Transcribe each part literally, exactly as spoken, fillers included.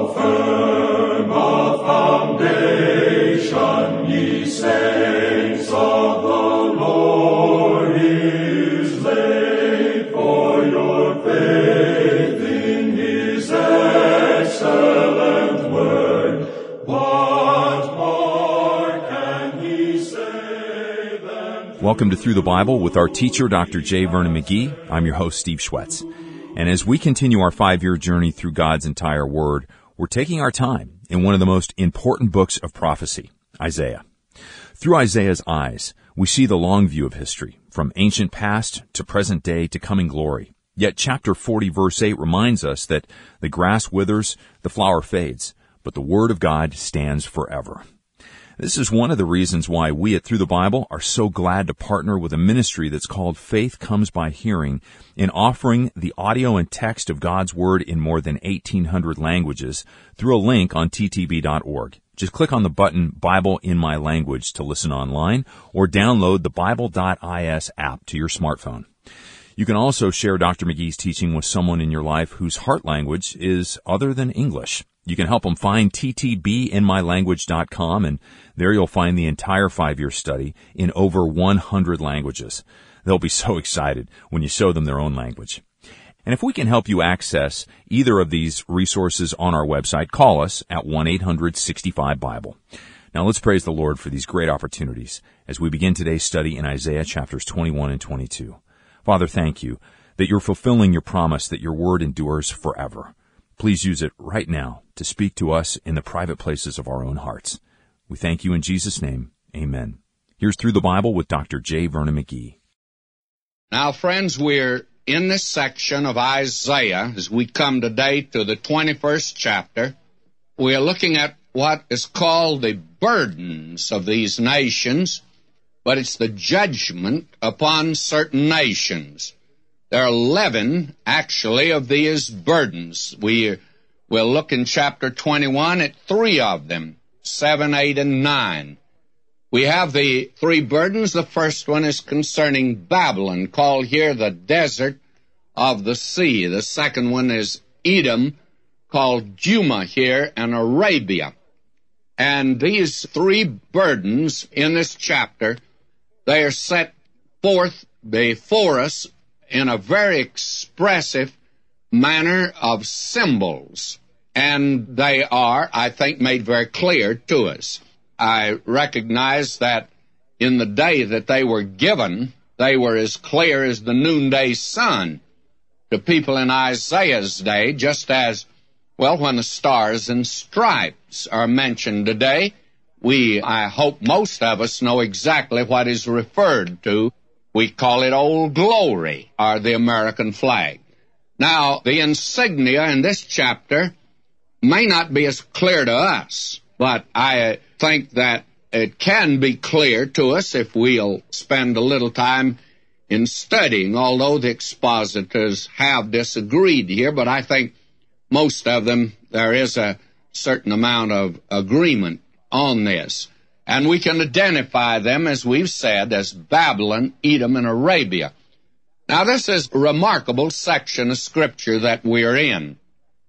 How firm a foundation, ye saints of the Lord, is laid for your faith in his excellent word. What more can he say than... Welcome to Through the Bible with our teacher, Doctor J. Vernon McGee. I'm your host, Steve Schwetz. And as we continue our five-year journey through God's entire Word, we're taking our time in one of the most important books of prophecy, Isaiah. Through Isaiah's eyes, we see the long view of history, from ancient past to present day to coming glory. Yet chapter forty, verse eight reminds us that the grass withers, the flower fades, but the Word of God stands forever. This is one of the reasons why we at Through the Bible are so glad to partner with a ministry that's called Faith Comes by Hearing in offering the audio and text of God's Word in more than eighteen hundred languages through a link on T T B dot org. Just click on the button Bible in My Language to listen online or download the Bible dot I S app to your smartphone. You can also share Doctor McGee's teaching with someone in your life whose heart language is other than English. You can help them find T T B in my language dot com, and there you'll find the entire five-year study in over one hundred languages. They'll be so excited when you show them their own language. And if we can help you access either of these resources on our website, call us at one eight hundred sixty-five Bible. Now let's praise the Lord for these great opportunities as we begin today's study in Isaiah chapters twenty-one and twenty-two. Father, thank you that you're fulfilling your promise that your word endures forever. Please use it right now to speak to us in the private places of our own hearts. We thank you in Jesus' name. Amen. Here's Through the Bible with Doctor J. Vernon McGee. Now, friends, we're in this section of Isaiah as we come today to the twenty-first chapter. We are looking at what is called the burdens of these nations, but it's the judgment upon certain nations. There are eleven, actually, of these burdens. We will look in chapter twenty-one at three of them, seven, eight, and nine. We have the three burdens. The first one is concerning Babylon, called here the desert of the sea. The second one is Edom, called Juma here, and Arabia. And these three burdens in this chapter, they are set forth before us in a very expressive manner of symbols. And they are, I think, made very clear to us. I recognize that in the day that they were given, they were as clear as the noonday sun to people in Isaiah's day, just as, well, when the stars and stripes are mentioned today, we, I hope most of us know exactly what is referred to. We call it Old Glory, or the American flag. Now, the insignia in this chapter may not be as clear to us, but I think that it can be clear to us if we'll spend a little time in studying, although the expositors have disagreed here, but I think most of them, there is a certain amount of agreement on this. And we can identify them, as we've said, as Babylon, Edom, and Arabia. Now, this is a remarkable section of Scripture that we're in.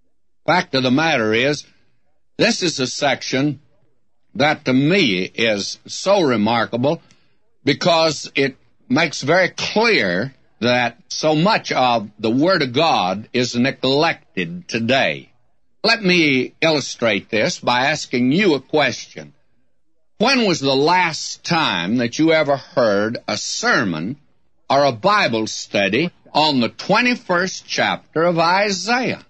Fact of the matter is, this is a section that to me is so remarkable because it makes very clear that so much of the Word of God is neglected today. Let me illustrate this by asking you a question. When was the last time that you ever heard a sermon or a Bible study on the twenty-first chapter of Isaiah?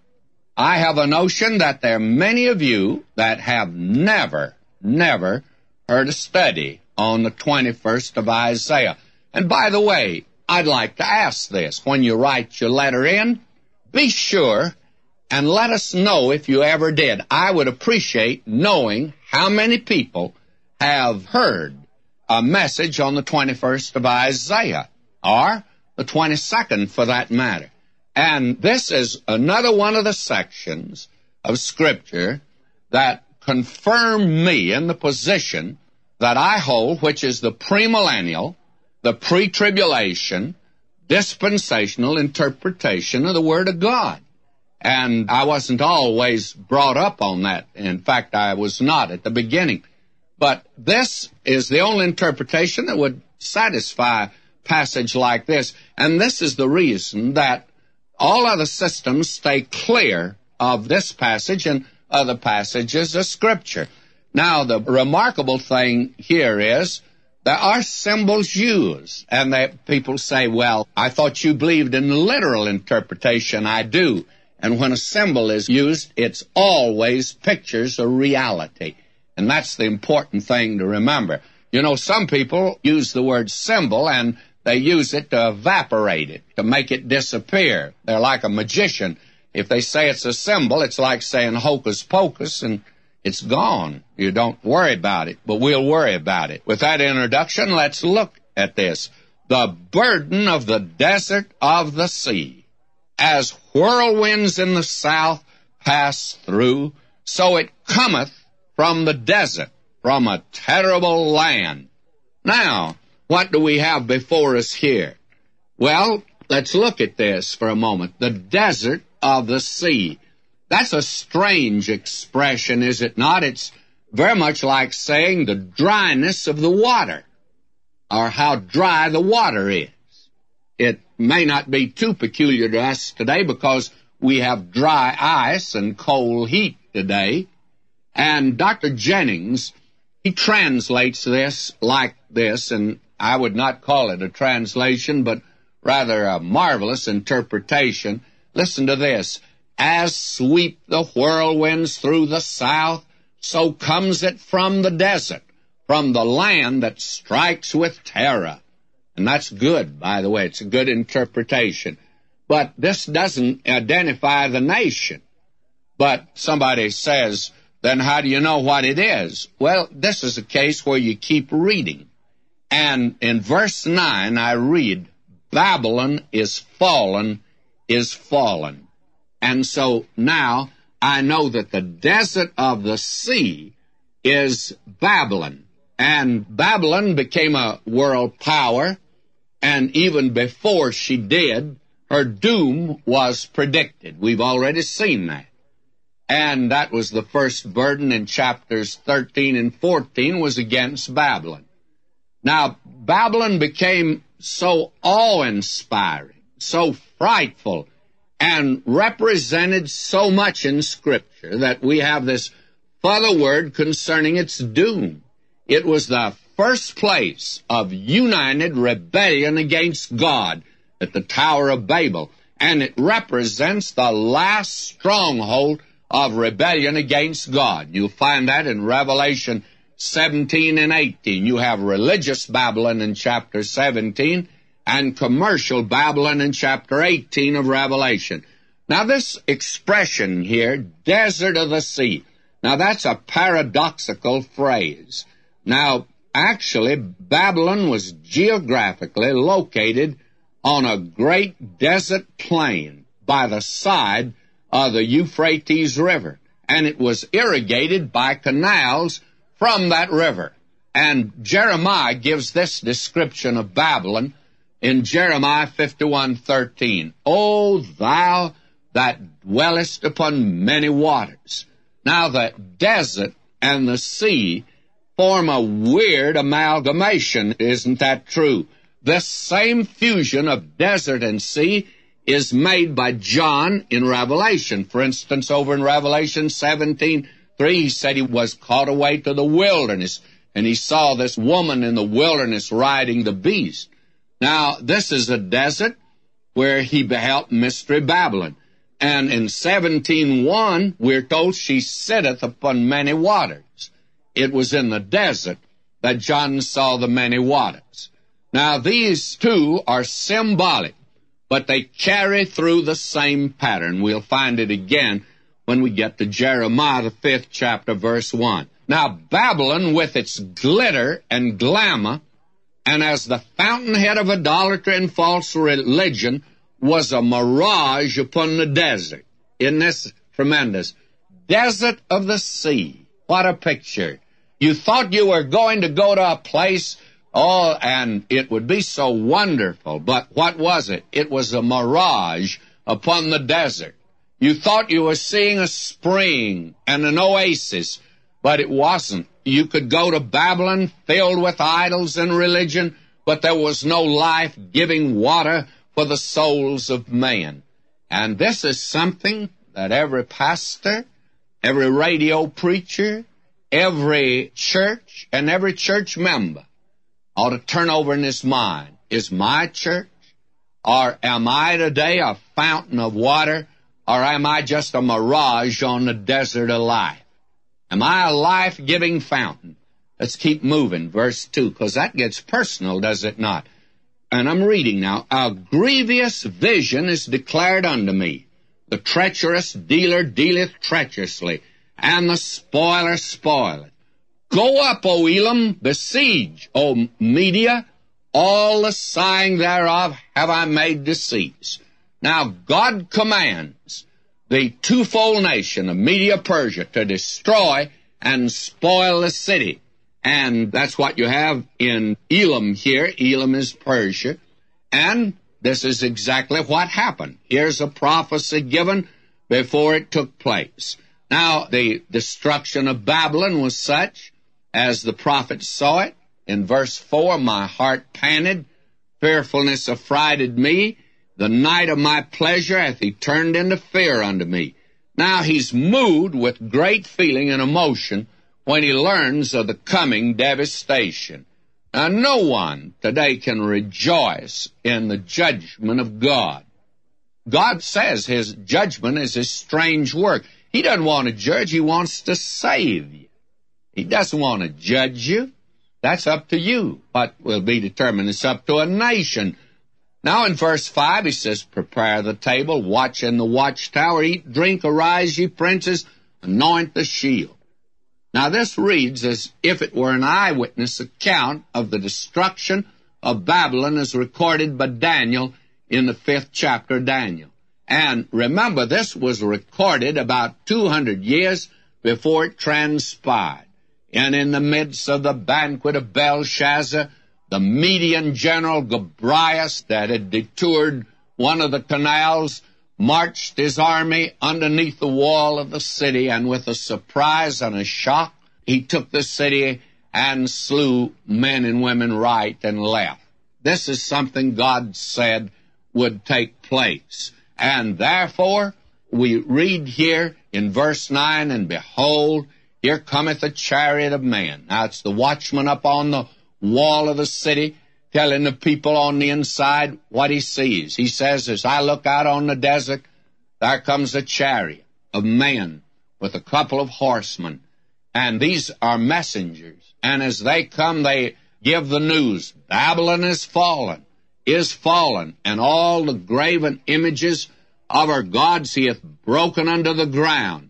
I have a notion that there are many of you that have never, never heard a study on the twenty-first of Isaiah. And by the way, I'd like to ask this. When you write your letter in, be sure and let us know if you ever did. I would appreciate knowing how many people have heard a message on the twenty-first of Isaiah, or the twenty-second for that matter. And this is another one of the sections of Scripture that confirm me in the position that I hold, which is the premillennial, the pre-tribulation, dispensational interpretation of the Word of God. And I wasn't always brought up on that. In fact, I was not at the beginning. But this is the only interpretation that would satisfy a passage like this. And this is the reason that all other systems stay clear of this passage and other passages of Scripture. Now, the remarkable thing here is there are symbols used. And they, people say, well, I thought you believed in literal interpretation. I do. And when a symbol is used, it's always pictures of reality. And that's the important thing to remember. You know, some people use the word symbol and they use it to evaporate it, to make it disappear. They're like a magician. If they say it's a symbol, it's like saying hocus pocus and it's gone. You don't worry about it, but we'll worry about it. With that introduction, let's look at this. The burden of the desert of the sea. As whirlwinds in the south pass through, so it cometh from the desert, from a terrible land. Now, what do we have before us here? Well, let's look at this for a moment. The desert of the sea. That's a strange expression, is it not? It's very much like saying the dryness of the water, or how dry the water is. It may not be too peculiar to us today because we have dry ice and cold heat today. And Doctor Jennings, he translates this like this, and I would not call it a translation, but rather a marvelous interpretation. Listen to this. As sweep the whirlwinds through the south, so comes it from the desert, from the land that strikes with terror. And that's good, by the way. It's a good interpretation. But this doesn't identify the nation. But somebody says, then how do you know what it is? Well, this is a case where you keep reading. And in verse nine, I read, Babylon is fallen, is fallen. And so now I know that the desert of the sea is Babylon. And Babylon became a world power. And even before she did, her doom was predicted. We've already seen that. And that was the first burden in chapters thirteen and fourteen was against Babylon. Now, Babylon became so awe-inspiring, so frightful, and represented so much in Scripture that we have this further word concerning its doom. It was the first place of united rebellion against God at the Tower of Babel, and it represents the last stronghold of rebellion against God. You'll find that in Revelation seventeen and eighteen. You have religious Babylon in chapter seventeen and commercial Babylon in chapter eighteen of Revelation. Now this expression here, desert of the sea, now that's a paradoxical phrase. Now, actually, Babylon was geographically located on a great desert plain by the side of the Euphrates River, and it was irrigated by canals from that river. And Jeremiah gives this description of Babylon in Jeremiah fifty-one thirteen. O thou that dwellest upon many waters. Now the desert and the sea form a weird amalgamation, isn't that true? This same fusion of desert and sea is made by John in Revelation. For instance, over in Revelation seventeen three, he said he was caught away to the wilderness, and he saw this woman in the wilderness riding the beast. Now, this is a desert where he beheld Mystery Babylon. And in seventeen one, we're told she sitteth upon many waters. It was in the desert that John saw the many waters. Now, these two are symbolic, but they carry through the same pattern. We'll find it again when we get to Jeremiah, the fifth chapter, verse one. Now, Babylon, with its glitter and glamour, and as the fountainhead of idolatry and false religion, was a mirage upon the desert. Isn't this tremendous? Desert of the sea. What a picture. You thought you were going to go to a place, oh, and it would be so wonderful. But what was it? It was a mirage upon the desert. You thought you were seeing a spring and an oasis, but it wasn't. You could go to Babylon filled with idols and religion, but there was no life-giving water for the souls of men. And this is something that every pastor, every radio preacher, every church, and every church member ought to turn over in his mind. Is my church, or am I today a fountain of water, or am I just a mirage on the desert of life? Am I a life-giving fountain? Let's keep moving, verse two, because that gets personal, does it not? And I'm reading now. A grievous vision is declared unto me. The treacherous dealer dealeth treacherously, and the spoiler spoileth. Go up, O Elam, besiege, O Media, all the sighing thereof have I made deceits. Now God commands the twofold nation of Media-Persia to destroy and spoil the city. And that's what you have in Elam here. Elam is Persia. And this is exactly what happened. Here's a prophecy given before it took place. Now, the destruction of Babylon was such as the prophet saw it. In verse four, my heart panted, fearfulness affrighted me. The night of my pleasure hath he turned into fear unto me. Now he's moved with great feeling and emotion when he learns of the coming devastation. Now, no one today can rejoice in the judgment of God. God says his judgment is his strange work. He doesn't want to judge, he wants to save you. He doesn't want to judge you. That's up to you. What will be determined is up to a nation. Now in verse five, he says, prepare the table, watch in the watchtower, eat, drink, arise, ye princes, anoint the shield. Now this reads as if it were an eyewitness account of the destruction of Babylon as recorded by Daniel in the fifth chapter of Daniel. And remember, this was recorded about two hundred years before it transpired. And in the midst of the banquet of Belshazzar, the Median general Gobryas, that had detoured one of the canals, marched his army underneath the wall of the city, and with a surprise and a shock, he took the city and slew men and women right and left. This is something God said would take place. And therefore, we read here in verse nine, and behold, here cometh a chariot of man. Now, it's the watchman up on the wall of the city telling the people on the inside what he sees. He says, as I look out on the desert, there comes a chariot of men with a couple of horsemen. And these are messengers. And as they come, they give the news. Babylon is fallen, is fallen, and all the graven images of our gods he hath broken under the ground.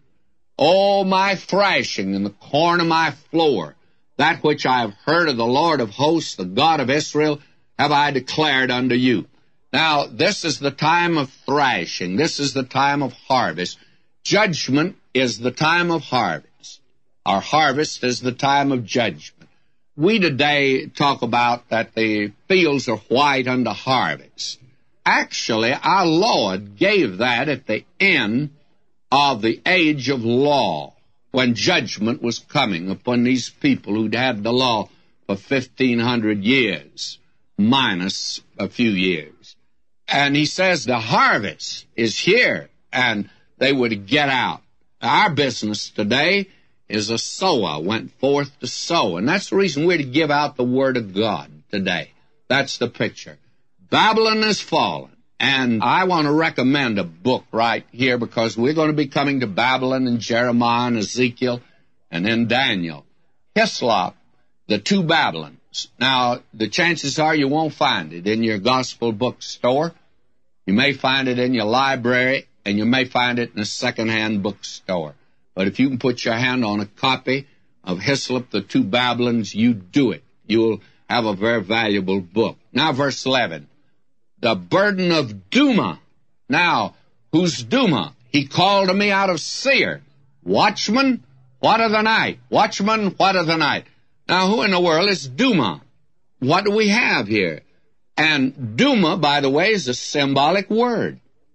Oh, my thrashing in the corn of my floor, that which I have heard of the Lord of hosts, the God of Israel, have I declared unto you. Now, this is the time of thrashing. This is the time of harvest. Judgment is the time of harvest. Our harvest is the time of judgment. We today talk about that the fields are white unto harvest. Actually, our Lord gave that at the end of the age of law, when judgment was coming upon these people who'd had the law for fifteen hundred years, minus a few years. And he says the harvest is here, and they would get out. Our business today is a sower went forth to sow, and that's the reason we're to give out the Word of God today. That's the picture. Babylon is fallen. And I want to recommend a book right here, because we're going to be coming to Babylon and Jeremiah and Ezekiel and then Daniel. Hislop, The Two Babylons. Now, the chances are you won't find it in your gospel bookstore. You may find it in your library, and you may find it in a second-hand bookstore. But if you can put your hand on a copy of Hislop, The Two Babylons, you do it. You'll have a very valuable book. Now, verse eleven. The burden of Duma. Now, who's Duma? He called to me out of Seir. Watchman, what of the night? Watchman, what of the night? Now, who in the world is Duma? What do we have here? And Duma, by the way, is a symbolic word.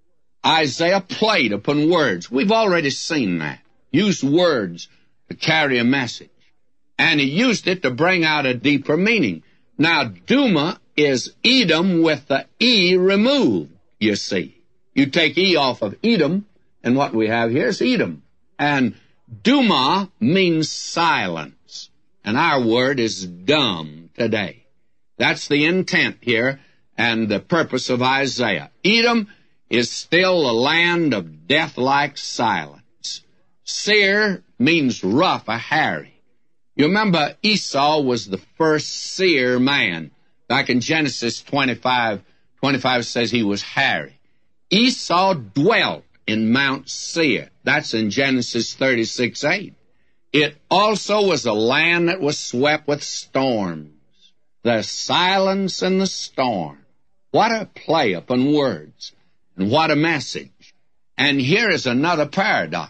Isaiah played upon words. We've already seen that. Used words to carry a message. And he used it to bring out a deeper meaning. Now, Duma is Edom with the E removed, you see. You take E off of Edom, and what we have here is Edom. And Duma means silence, and our word is dumb today. That's the intent here and the purpose of Isaiah. Edom is still a land of death-like silence. Seir means rough or hairy. You remember Esau was the first seer man. Back in Genesis twenty-five, twenty-five says he was hairy. Esau dwelt in Mount Seir. That's in Genesis thirty-six eight. It also was a land that was swept with storms. The silence and the storm. What a play upon words, and what a message. And here is another paradox.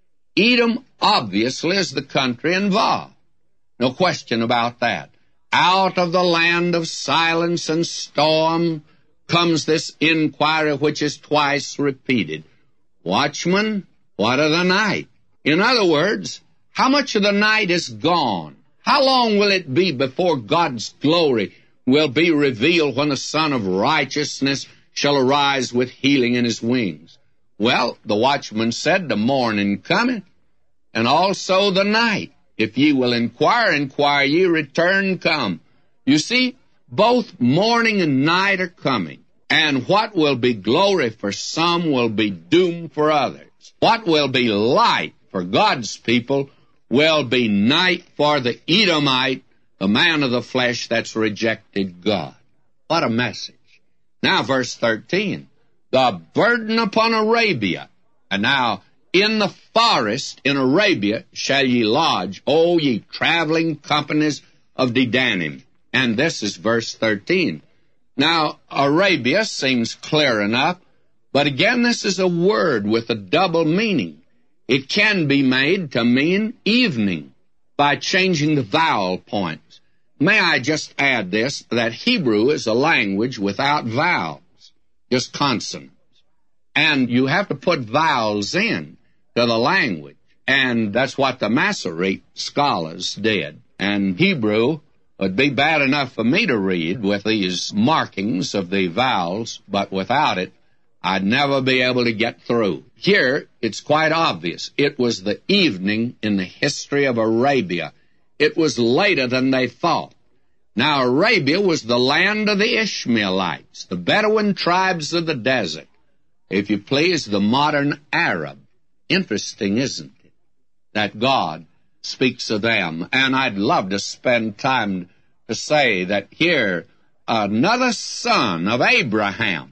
Edom obviously is the country involved. No question about that. Out of the land of silence and storm comes this inquiry which is twice repeated. Watchman, what of the night? In other words, how much of the night is gone? How long will it be before God's glory will be revealed when the Son of Righteousness shall arise with healing in his wings? Well, the watchman said, the morning cometh, and also the night. If ye will inquire, inquire ye, return come. You see, both morning and night are coming. And what will be glory for some will be doom for others. What will be light for God's people will be night for the Edomite, the man of the flesh that's rejected God. What a message. Now, verse thirteen. The burden upon Arabia. And now, in the forest in Arabia shall ye lodge, O ye traveling companies of Dedanim. And this is verse thirteen. Now, Arabia seems clear enough, but again, this is a word with a double meaning. It can be made to mean evening by changing the vowel points. May I just add this, that Hebrew is a language without vowels, just consonants. And you have to put vowels in to the language, and that's what the Masoretic scholars did. And Hebrew would be bad enough for me to read with these markings of the vowels, but without it, I'd never be able to get through. Here, it's quite obvious. It was the evening in the history of Arabia. It was later than they thought. Now, Arabia was the land of the Ishmaelites, the Bedouin tribes of the desert. If you please, the modern Arab. Interesting, isn't it, that God speaks of them? And I'd love to spend time to say that here, another son of Abraham,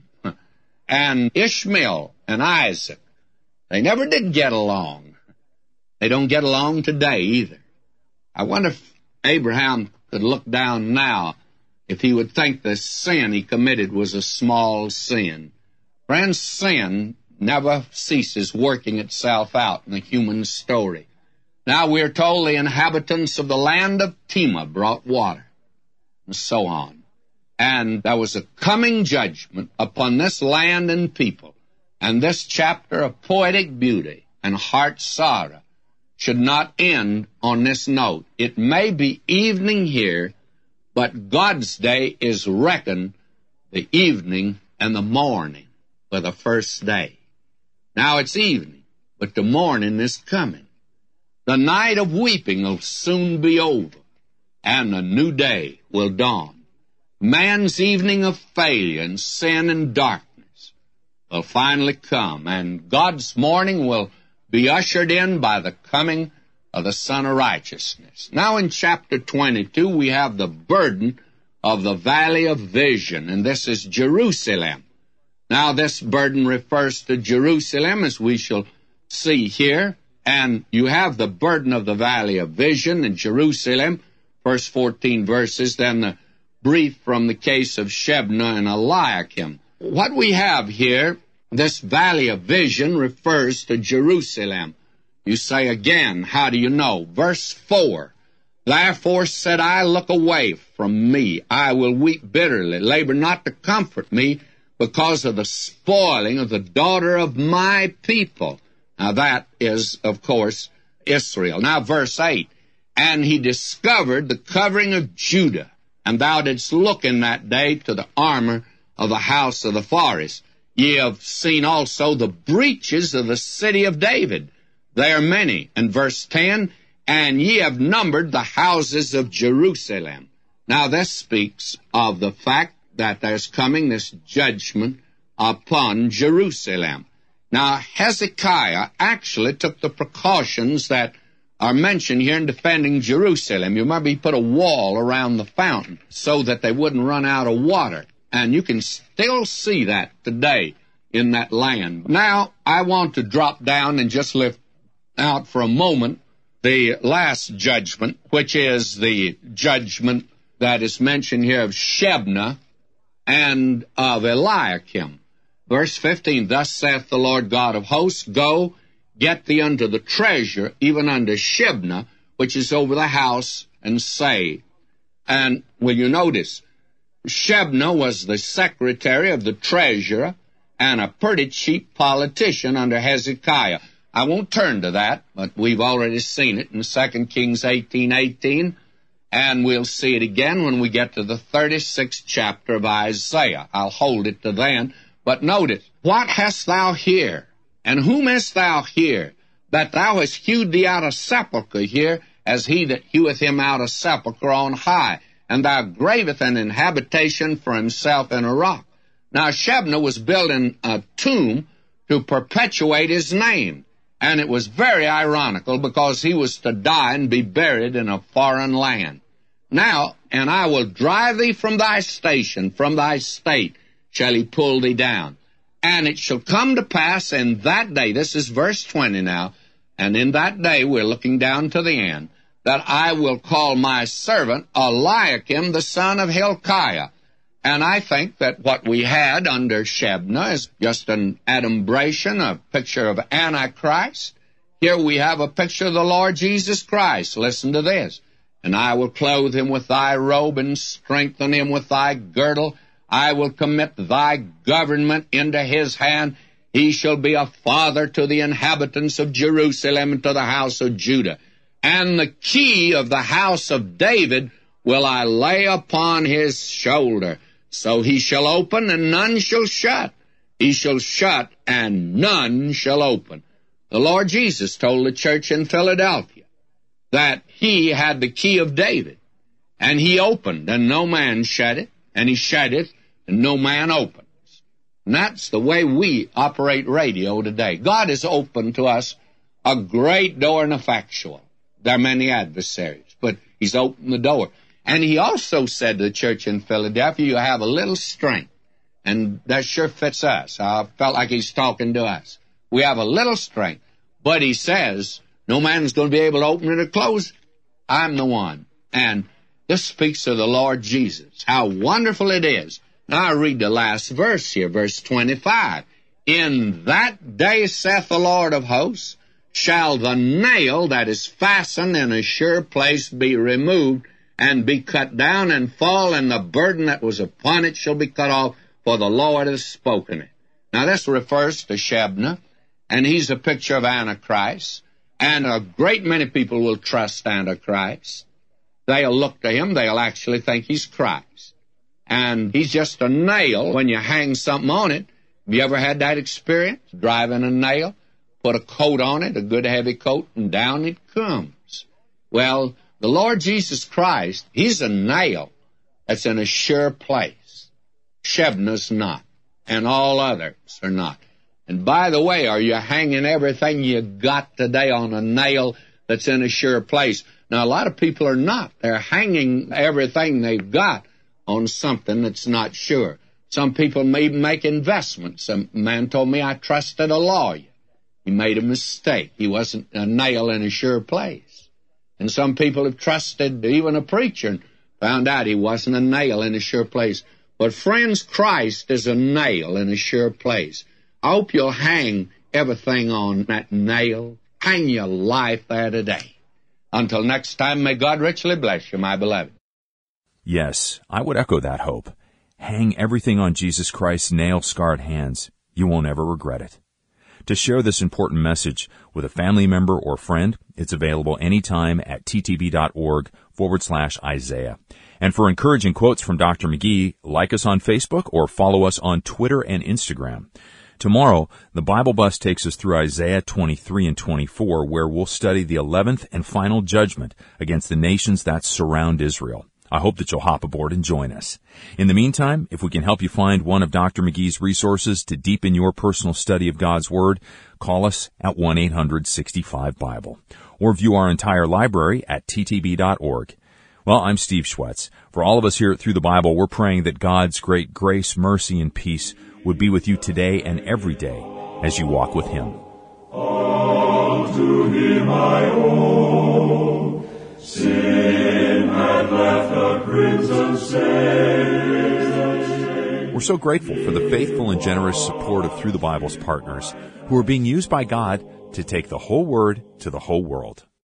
and Ishmael and Isaac, they never did get along. They don't get along today either. I wonder if Abraham could look down now, if he would think the sin he committed was a small sin. Friends, sin never ceases working itself out in the human story. Now we're told the inhabitants of the land of Tema brought water, and so on. And there was a coming judgment upon this land and people. And this chapter of poetic beauty and heart sorrow should not end on this note. It may be evening here, but God's day is reckoned the evening and the morning for the first day. Now it's evening, but the morning is coming. The night of weeping will soon be over, and a new day will dawn. Man's evening of failure and sin and darkness will finally come, and God's morning will be ushered in by the coming of the Son of Righteousness. Now in chapter twenty-two, we have the burden of the Valley of Vision, and this is Jerusalem. Now this burden refers to Jerusalem, as we shall see here, and you have the burden of the Valley of Vision in Jerusalem, first fourteen verses, then the brief from the case of Shebna and Eliakim. What we have here, this Valley of Vision, refers to Jerusalem. You say again, how do you know? Verse four, Therefore said I, look away from me. I will weep bitterly. Labor not to comfort me, because of the spoiling of the daughter of my people. Now that is, of course, Israel. Now verse eight, and he discovered the covering of Judah, and thou didst look in that day to the armor of the house of the forest. Ye have seen also the breaches of the city of David. They are many. And verse ten, and ye have numbered the houses of Jerusalem. Now this speaks of the fact that there's coming this judgment upon Jerusalem. Now Hezekiah actually took the precautions that are mentioned here in defending Jerusalem. You remember he put a wall around the fountain so that they wouldn't run out of water. And you can still see that today in that land. Now, I want to drop down and just lift out for a moment the last judgment, which is the judgment that is mentioned here of Shebna and of Eliakim. Verse fifteen, thus saith the Lord God of hosts, go, get thee unto the treasure, even unto Shebna, which is over the house, and say. And will you notice, Shebna was the secretary of the treasurer and a pretty cheap politician under Hezekiah. I won't turn to that, but we've already seen it in Second Kings eighteen eighteen, and we'll see it again when we get to the thirty-sixth chapter of Isaiah. I'll hold it to then, but notice, what hast thou here, and whom hast thou here, that thou hast hewed thee out a sepulchre here, as he that heweth him out a sepulchre on high, and thou graveth an inhabitation for himself in a rock. Now Shebna was building a tomb to perpetuate his name, and it was very ironical because he was to die and be buried in a foreign land. Now, and I will drive thee from thy station, from thy state shall he pull thee down. And it shall come to pass in that day, this is verse twenty now, and in that day, we're looking down to the end, that I will call my servant Eliakim the son of Hilkiah. And I think that what we had under Shebna is just an adumbration, a picture of Antichrist. Here we have a picture of the Lord Jesus Christ. Listen to this. And I will clothe him with thy robe and strengthen him with thy girdle. I will commit thy government into his hand. He shall be a father to the inhabitants of Jerusalem and to the house of Judah. And the key of the house of David will I lay upon his shoulder. So he shall open, and none shall shut. He shall shut, and none shall open. The Lord Jesus told the church in Philadelphia that he had the key of David, and he opened, and no man shut it, and he shut it, and no man opens. And that's the way we operate radio today. God has opened to us a great door and effectual. There are many adversaries, but he's opened the door. And he also said to the church in Philadelphia, you have a little strength. And that sure fits us. I felt like he's talking to us. We have a little strength. But he says, no man's going to be able to open it or close it. I'm the one. And this speaks of the Lord Jesus. How wonderful it is. Now I read the last verse here, verse twenty-five. In that day, saith the Lord of hosts, shall the nail that is fastened in a sure place be removed, and be cut down and fall, and the burden that was upon it shall be cut off, for the Lord has spoken it. Now this refers to Shebna, and he's a picture of Antichrist, and a great many people will trust Antichrist. They'll look to him, they'll actually think he's Christ. And he's just a nail when you hang something on it. Have you ever had that experience? Driving a nail, put a coat on it, a good heavy coat, and down it comes. Well, the Lord Jesus Christ, he's a nail that's in a sure place. Shebna's not, and all others are not. And by the way, are you hanging everything you got today on a nail that's in a sure place? Now, a lot of people are not. They're hanging everything they've got on something that's not sure. Some people may make investments. A man told me I trusted a lawyer. He made a mistake. He wasn't a nail in a sure place. And some people have trusted even a preacher and found out he wasn't a nail in a sure place. But friends, Christ is a nail in a sure place. I hope you'll hang everything on that nail. Hang your life there today. Until next time, may God richly bless you, my beloved. Yes, I would echo that hope. Hang everything on Jesus Christ's nail-scarred hands. You won't ever regret it. To share this important message with a family member or friend, it's available anytime at ttb.org forward slash Isaiah. And for encouraging quotes from Doctor McGee, like us on Facebook or follow us on Twitter and Instagram. Tomorrow, the Bible Bus takes us through Isaiah twenty-three and twenty-four, where we'll study the eleventh and final judgment against the nations that surround Israel. I hope that you'll hop aboard and join us. In the meantime, if we can help you find one of Doctor McGee's resources to deepen your personal study of God's Word, call us at one eight hundred sixty-five Bible. Or view our entire library at t t b dot org. Well, I'm Steve Schwetz. For all of us here at Through the Bible, we're praying that God's great grace, mercy, and peace would be with you today and every day as you walk with Him. All to Him I owe. Sin had left a crimson stain. We're so grateful for the faithful and generous support of Through the Bible's partners who are being used by God to take the whole Word to the whole world.